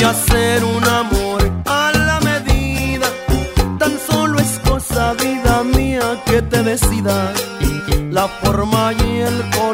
hacer un amor a la medida. Tan solo es cosa, vida mía, que te decidas la forma y el color